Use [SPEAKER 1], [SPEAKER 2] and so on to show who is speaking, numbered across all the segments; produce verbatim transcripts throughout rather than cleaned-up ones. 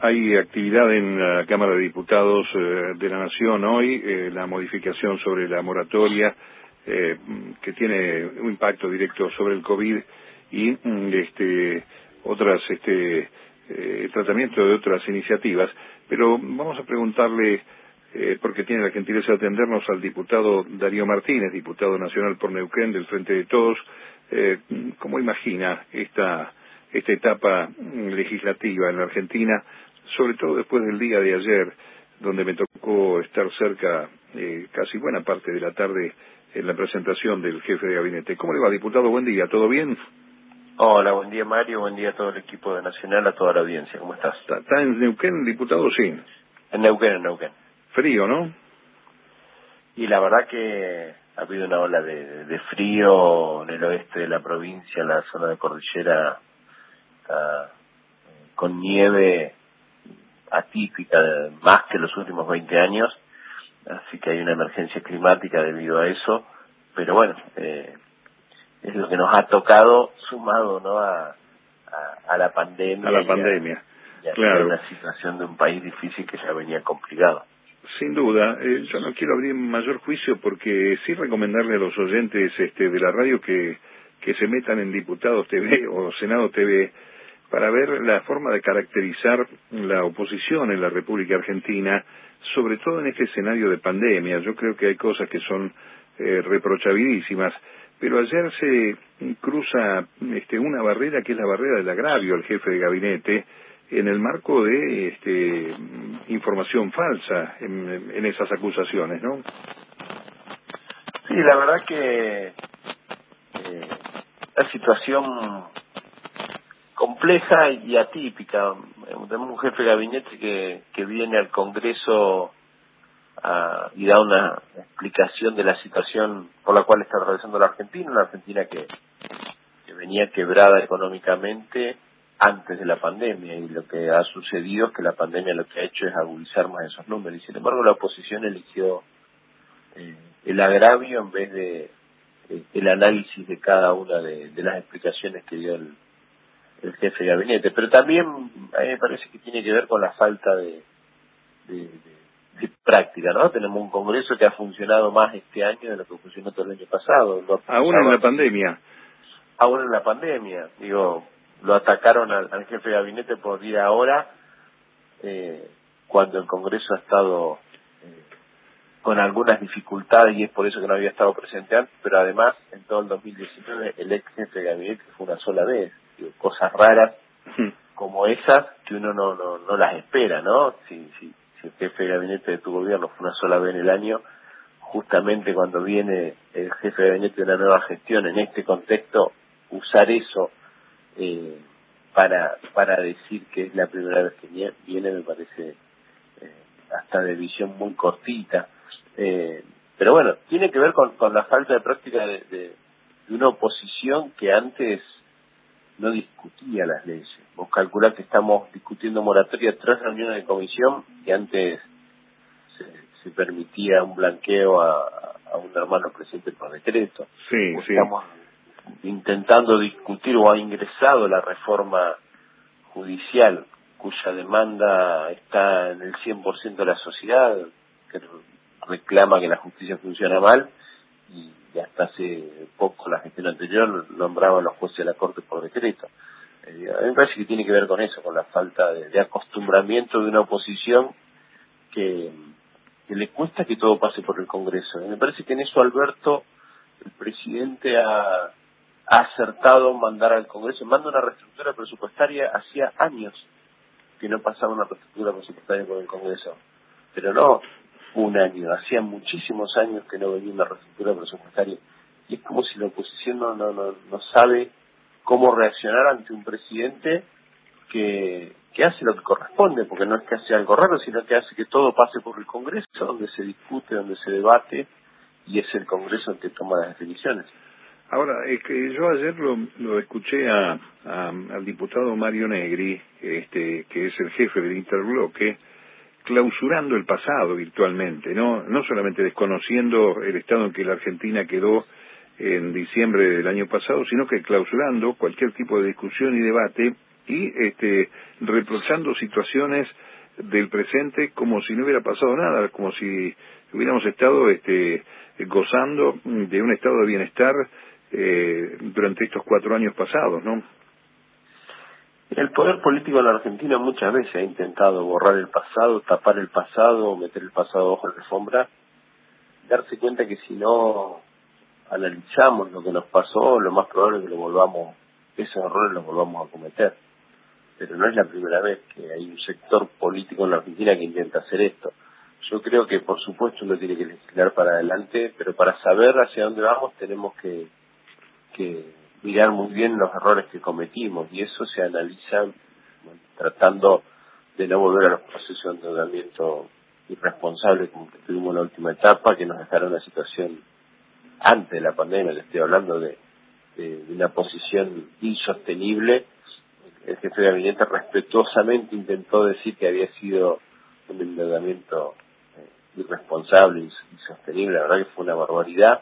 [SPEAKER 1] Hay actividad en la Cámara de Diputados eh, de la Nación hoy, eh, la modificación sobre la moratoria eh, que tiene un impacto directo sobre el COVID y mm, este, otras este, eh, tratamiento de otras iniciativas. Pero vamos a preguntarle, eh, porque tiene la gentileza de atendernos, al diputado Darío Martínez, diputado nacional por Neuquén del Frente de Todos, eh, ¿cómo imagina esta, esta etapa legislativa en la Argentina, sobre todo después del día de ayer, donde me tocó estar cerca eh, casi buena parte de la tarde en la presentación del jefe de gabinete? ¿Cómo le va, diputado? Buen día, ¿todo bien?
[SPEAKER 2] Hola, buen día Mario, buen día a todo el equipo de Nacional, a toda la audiencia, ¿cómo estás?
[SPEAKER 1] ¿Está, está en Neuquén, diputado? Sí.
[SPEAKER 2] En Neuquén, en Neuquén.
[SPEAKER 1] Frío, ¿no?
[SPEAKER 2] Y la verdad que ha habido una ola de, de frío en el oeste de la provincia, en la zona de cordillera, está, eh, con nieve atípica, más que los últimos veinte años, así que hay una emergencia climática debido a eso, pero bueno, eh, es lo que nos ha tocado sumado, ¿no?, a, a, a la pandemia.
[SPEAKER 1] A la
[SPEAKER 2] y
[SPEAKER 1] pandemia,
[SPEAKER 2] a, y a,
[SPEAKER 1] claro.
[SPEAKER 2] y a una situación de un país difícil que ya venía complicado.
[SPEAKER 1] Sin duda, eh, yo no quiero abrir mayor juicio porque sí recomendarle a los oyentes este, de la radio que, que se metan en Diputados T V o Senado T V para ver la forma de caracterizar la oposición en la República Argentina, sobre todo en este escenario de pandemia. Yo creo que hay cosas que son eh, reprochabilísimas, pero ayer se cruza este, una barrera que es la barrera del agravio al jefe de gabinete, en el marco de este, información falsa en, en esas acusaciones, ¿no?
[SPEAKER 2] Sí, la verdad que eh, la situación compleja y atípica. Tenemos un jefe de gabinete que, que viene al Congreso a, y da una explicación de la situación por la cual está atravesando la Argentina, una Argentina que, que venía quebrada económicamente antes de la pandemia, y lo que ha sucedido es que la pandemia lo que ha hecho es agudizar más esos números, y sin embargo la oposición eligió eh, el agravio en vez de eh, el análisis de cada una de, de las explicaciones que dio el, el jefe de gabinete. Pero también a mí me parece que tiene que ver con la falta de, de, de, de práctica, ¿no? Tenemos un Congreso que ha funcionado más este año de lo que funcionó todo el año pasado. Lo
[SPEAKER 1] Aún en la pandemia.
[SPEAKER 2] Aún en la pandemia, digo, lo atacaron al, al jefe de gabinete por ir ahora, eh, cuando el Congreso ha estado eh, con algunas dificultades, y es por eso que no había estado presente antes, pero además en todo el dos mil diecinueve el ex jefe de gabinete fue una sola vez. Digo, cosas raras como esas que uno no no, no las espera, ¿no? Si, si, si el jefe de gabinete de tu gobierno fue una sola vez en el año, justamente cuando viene el jefe de gabinete de una nueva gestión en este contexto, usar eso eh, para para decir que es la primera vez que viene me parece eh, hasta de visión muy cortita. Eh, pero bueno, tiene que ver con, con la falta de práctica de, de, de una oposición que antes no discutía las leyes. Vos calculás que estamos discutiendo moratoria, tres reuniones de comisión, y antes se, se permitía un blanqueo a, a un hermano presidente por decreto.
[SPEAKER 1] Sí,
[SPEAKER 2] O
[SPEAKER 1] sí.
[SPEAKER 2] estamos intentando discutir, o ha ingresado la reforma judicial, cuya demanda está en el cien por ciento de la sociedad, que reclama que la justicia funciona mal, y hasta hace poco, la gestión anterior, nombraba a los jueces de la Corte por decreto. Eh, a mí me parece que tiene que ver con eso, con la falta de, de acostumbramiento de una oposición que, que le cuesta que todo pase por el Congreso. Y me parece que en eso Alberto, el presidente, ha, ha acertado en mandar al Congreso, manda una reestructura presupuestaria. Hacía años que no pasaba una reestructura presupuestaria por el Congreso, pero no un año, hacía muchísimos años que no venía una reestructura presupuestaria, y es como si la oposición no no no, no sabe cómo reaccionar ante un presidente que, que hace lo que corresponde, porque no es que hace algo raro, sino que hace que todo pase por el Congreso, donde se discute, donde se debate, y es el Congreso el que toma las definiciones.
[SPEAKER 1] Ahora, es que yo ayer lo, lo escuché a, a, al diputado Mario Negri, este, que es el jefe del interbloque, clausurando el pasado virtualmente, ¿no? No solamente desconociendo el estado en que la Argentina quedó en diciembre del año pasado, sino que clausurando cualquier tipo de discusión y debate y este, reprochando situaciones del presente como si no hubiera pasado nada, como si hubiéramos estado este, gozando de un estado de bienestar eh, durante estos cuatro años pasados, ¿no?
[SPEAKER 2] El poder político en la Argentina muchas veces ha intentado borrar el pasado, tapar el pasado, meter el pasado bajo la alfombra, darse cuenta que si no analizamos lo que nos pasó, lo más probable es que lo volvamos, esos errores los volvamos a cometer. Pero no es la primera vez que hay un sector político en la Argentina que intenta hacer esto. Yo creo que, por supuesto, uno tiene que legislar para adelante, pero para saber hacia dónde vamos tenemos que, que mirar muy bien los errores que cometimos, y eso se analiza bueno, tratando de no volver a los procesos de endeudamiento irresponsables como que tuvimos en la última etapa, que nos dejaron una situación antes de la pandemia, le estoy hablando de, de, de una posición insostenible. El jefe de gabinete respetuosamente intentó decir que había sido un endeudamiento eh, irresponsable, insostenible. La verdad que fue una barbaridad.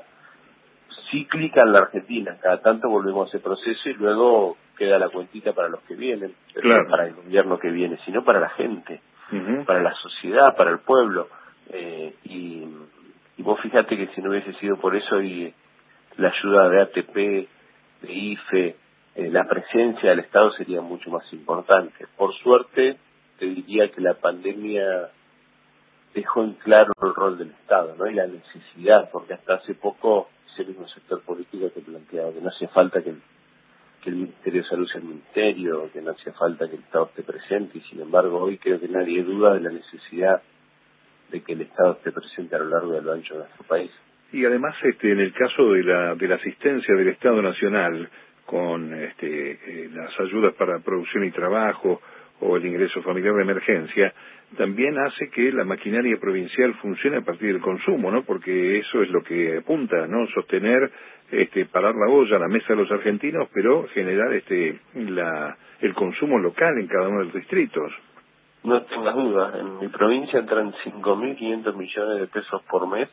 [SPEAKER 2] Cíclica en la Argentina, cada tanto volvemos a ese proceso y luego queda la cuentita para los que vienen, pero
[SPEAKER 1] claro.
[SPEAKER 2] No para el gobierno que viene, sino para la gente,
[SPEAKER 1] uh-huh.
[SPEAKER 2] para la sociedad, para el pueblo. Eh, y, y vos fíjate que si no hubiese sido por eso y la ayuda de A T P, de I F E, eh, la presencia del Estado sería mucho más importante. Por suerte, te diría que la pandemia dejó en claro el rol del Estado, ¿no? Y la necesidad, porque hasta hace poco ese mismo sector político te planteaba que no hacía falta que el, que el Ministerio de Salud sea el Ministerio, que no hacía falta que el Estado esté presente, y sin embargo hoy creo que nadie duda de la necesidad de que el Estado esté presente a lo largo y a lo ancho de nuestro país.
[SPEAKER 1] Y además, este, en el caso de la, de la asistencia del Estado Nacional, con este, eh, las ayudas para producción y trabajo o el ingreso familiar de emergencia, también hace que la maquinaria provincial funcione a partir del consumo, ¿no? Porque eso es lo que apunta, ¿no? Sostener, este, parar la olla a la mesa de los argentinos, pero generar este, la, el consumo local en cada uno de los distritos.
[SPEAKER 2] No tengas duda, en mi provincia entran cinco mil quinientos millones de pesos por mes,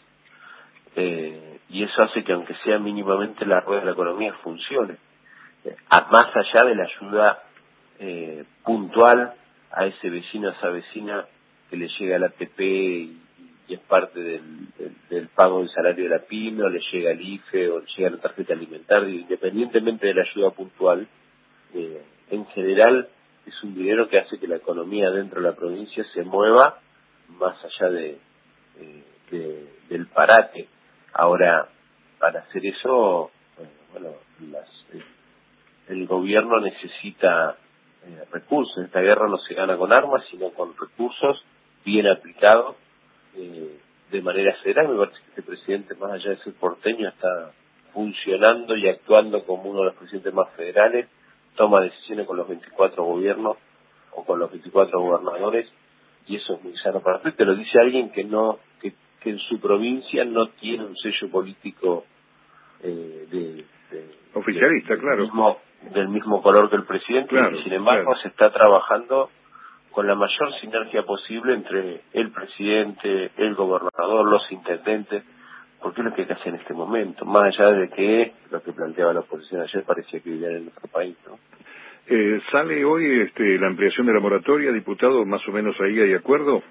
[SPEAKER 2] eh, y eso hace que aunque sea mínimamente la rueda de la economía funcione. A, más allá de la ayuda eh, puntual a ese vecino, a esa vecina que le llega el A T P y, y es parte del, del, del pago del salario de la pyme, o le llega el I F E, o le llega la tarjeta alimentaria, independientemente de la ayuda puntual, eh, en general es un dinero que hace que la economía dentro de la provincia se mueva más allá de, eh, de del parate. Ahora, para hacer eso, eh, bueno, las... Eh, el gobierno necesita eh, recursos. Esta guerra no se gana con armas, sino con recursos bien aplicados eh, de manera federal. Me parece que este presidente, más allá de ser porteño, está funcionando y actuando como uno de los presidentes más federales, toma decisiones con los veinticuatro gobiernos o con los veinticuatro gobernadores, y eso es muy sano para usted. Te lo dice alguien que no que, que en su provincia no tiene un sello político eh, de, de
[SPEAKER 1] oficialista,
[SPEAKER 2] de, de
[SPEAKER 1] claro.
[SPEAKER 2] Mismo, del mismo color que el presidente,
[SPEAKER 1] claro,
[SPEAKER 2] y sin embargo
[SPEAKER 1] claro.
[SPEAKER 2] se está trabajando con la mayor sinergia posible entre el presidente, el gobernador, los intendentes, porque es lo que hay que hacer en este momento, más allá de que lo que planteaba la oposición ayer parecía que vivían en nuestro país, ¿no?
[SPEAKER 1] Eh, ¿Sale hoy este, la ampliación de la moratoria, diputado? ¿Más o menos ahí hay acuerdo?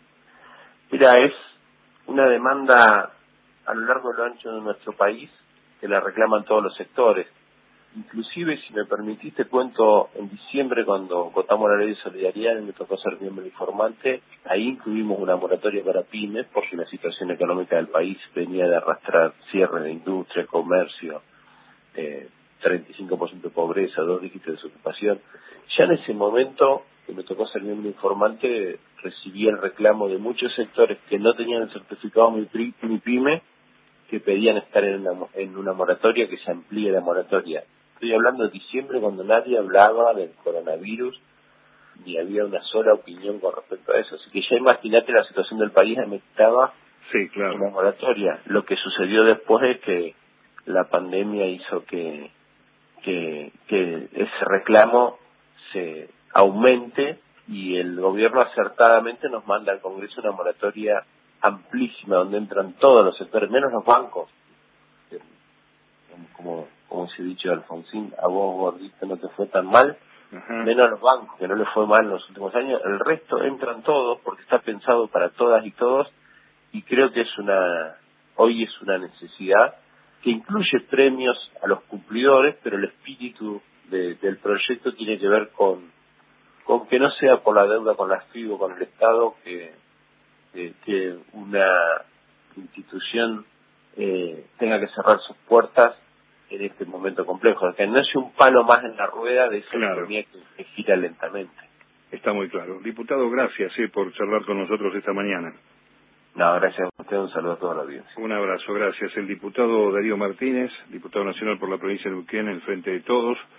[SPEAKER 2] Mira, es una demanda a lo largo y lo ancho de nuestro país que la reclaman todos los sectores. Inclusive, si me permitiste, cuento en diciembre cuando votamos la ley de solidaridad y me tocó ser miembro informante, ahí incluimos una moratoria para pymes porque la situación económica del país venía de arrastrar cierre de industria, comercio, eh, treinta y cinco por ciento de pobreza, dos dígitos de desocupación. Ya en ese momento que me tocó ser miembro informante, recibí el reclamo de muchos sectores que no tenían el certificado mi, mi pyme, que pedían estar en una, en una moratoria, que se amplíe la moratoria. Estoy hablando de diciembre, cuando nadie hablaba del coronavirus, ni había una sola opinión con respecto a eso. Así que ya imagínate la situación del país, ameritaba
[SPEAKER 1] sí, claro.
[SPEAKER 2] una moratoria. Lo que sucedió después es que la pandemia hizo que, que, que ese reclamo se aumente, y el gobierno acertadamente nos manda al Congreso una moratoria amplísima, donde entran todos los sectores, menos los bancos. Como, como se ha dicho Alfonsín, a vos, gordito, no te fue tan mal,
[SPEAKER 1] Ajá.
[SPEAKER 2] menos los bancos, que no les fue mal en los últimos años, el resto entran todos porque está pensado para todas y todos, y creo que es una, hoy es una necesidad que incluye premios a los cumplidores, pero el espíritu de, del proyecto tiene que ver con, con que no sea por la deuda con la FIB o con el Estado que, que, que una institución eh, tenga que cerrar sus puertas en este momento complejo, que no es un palo más en la rueda de esa
[SPEAKER 1] Claro.
[SPEAKER 2] economía que, que gira lentamente.
[SPEAKER 1] Está muy claro. Diputado, gracias eh, por charlar con nosotros esta mañana.
[SPEAKER 2] No, gracias a usted, un saludo a toda la audiencia.
[SPEAKER 1] Un abrazo, gracias. El diputado Darío Martínez, diputado nacional por la provincia de Neuquén, en Frente de Todos.